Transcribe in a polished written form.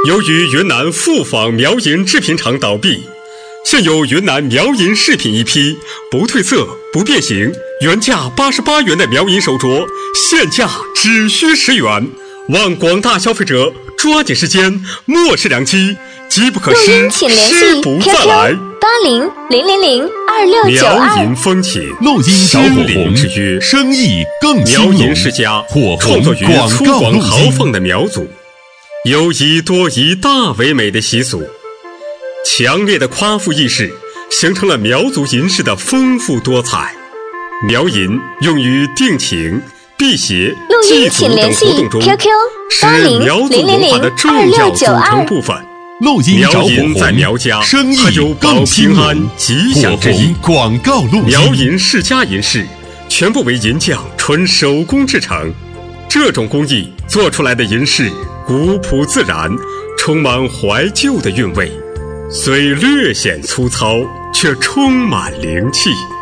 由于云南富坊苗银制品厂倒闭，现有云南苗银饰品一批，不褪色、不变形，原价88元的苗银手镯，现价只需10元。望广大消费者抓紧时间，莫视良机，机不可失，失不再来。 80000262。 苗银风情， 录音找火红之约， 生意更兴隆。 苗银世家火红创作于粗广告录犷豪音。 放的苗族，有以多以大为美的习俗，强烈的夸父意识形成了苗族银饰的丰富多彩。苗银用于定情、辟邪、祭祖等活动中，是苗族文化的重要组成部分。 录音找火苗银在红， 苗家生意还有保更兴平安隆。 吉火祥之意红。广告录音。 苗银世家银饰全部为银匠纯手工制成，这种工艺做出来的银饰古朴自然，充满怀旧的韵味，虽略显粗糙，却充满灵气。